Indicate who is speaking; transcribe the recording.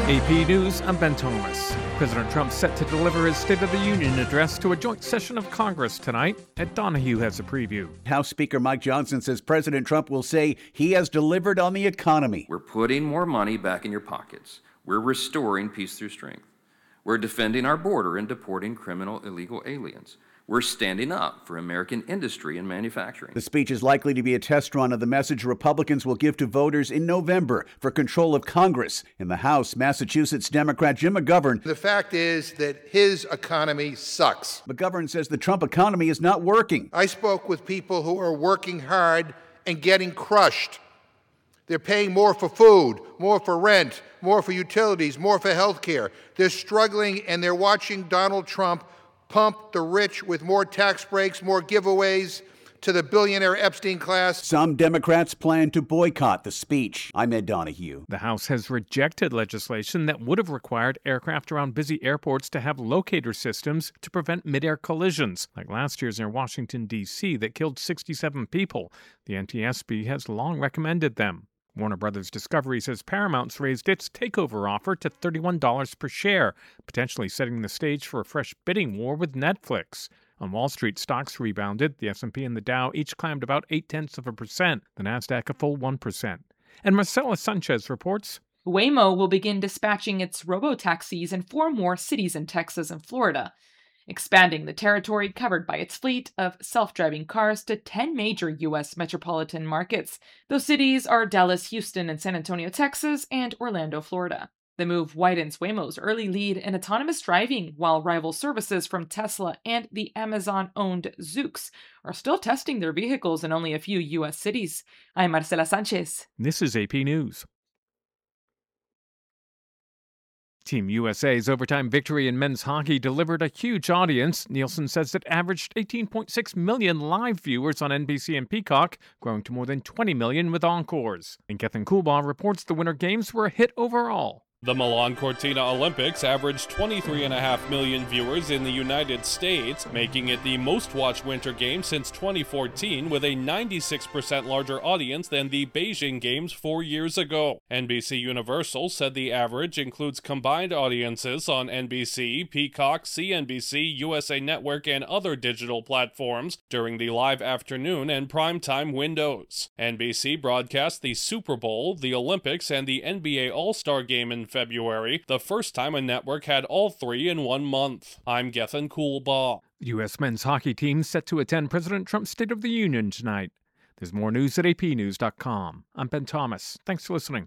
Speaker 1: AP News, I'm Ben Thomas. President Trump set to deliver his State of the Union address to a joint session of Congress tonight. Ed Donahue has a preview.
Speaker 2: House Speaker Mike Johnson says President Trump will say he has delivered on the economy.
Speaker 3: We're putting more money back in your pockets. We're restoring peace through strength. We're defending our border and deporting criminal illegal aliens. We're standing up for American industry and manufacturing.
Speaker 2: The speech is likely to be a test run of the message Republicans will give to voters in November for control of Congress. In the House, Massachusetts Democrat Jim McGovern.
Speaker 4: The fact is that his economy sucks.
Speaker 2: McGovern says the Trump economy is not working.
Speaker 4: I spoke with people who are working hard and getting crushed. They're paying more for food, more for rent, more for utilities, more for health care. They're struggling, and they're watching Donald Trump pump the rich with more tax breaks, more giveaways to the billionaire Epstein class.
Speaker 2: Some Democrats plan to boycott the speech. I'm Ed Donahue.
Speaker 1: The House has rejected legislation that would have required aircraft around busy airports to have locator systems to prevent mid-air collisions, like last year's near Washington, D.C., that killed 67 people. The NTSB has long recommended them. Warner Brothers Discovery says Paramount's raised its takeover offer to $31 per share, potentially setting the stage for a fresh bidding war with Netflix. On Wall Street, stocks rebounded. The S&P and the Dow each climbed about 0.8%, the Nasdaq a full 1%. And Marcela Sanchez reports,
Speaker 5: Waymo will begin dispatching its robo-taxis in 4 more cities in Texas and Florida, expanding the territory covered by its fleet of self-driving cars to 10 major U.S. metropolitan markets. Those cities are Dallas, Houston, and San Antonio, Texas, and Orlando, Florida. The move widens Waymo's early lead in autonomous driving, while rival services from Tesla and the Amazon-owned Zoox are still testing their vehicles in only a few U.S. cities. I'm Marcela Sanchez.
Speaker 1: This is AP News. Team USA's overtime victory in men's hockey delivered a huge audience. Nielsen says it averaged 18.6 million live viewers on NBC and Peacock, growing to more than 20 million with encores. And Gethin Coolbaugh reports the Winter Games were a hit overall.
Speaker 6: The Milan Cortina Olympics averaged 23.5 million viewers in the United States, making it the most-watched Winter Games since 2014, with a 96% larger audience than the Beijing Games 4 years ago. NBC Universal said the average includes combined audiences on NBC, Peacock, CNBC, USA Network, and other digital platforms during the live afternoon and primetime windows. NBC broadcast the Super Bowl, the Olympics, and the NBA All-Star Game in February, the first time a network had all 3 in 1 month. I'm Gethin Coolbaugh.
Speaker 1: U.S. men's hockey team set to attend President Trump's State of the Union tonight. There's more news at apnews.com. I'm Ben Thomas. Thanks for listening.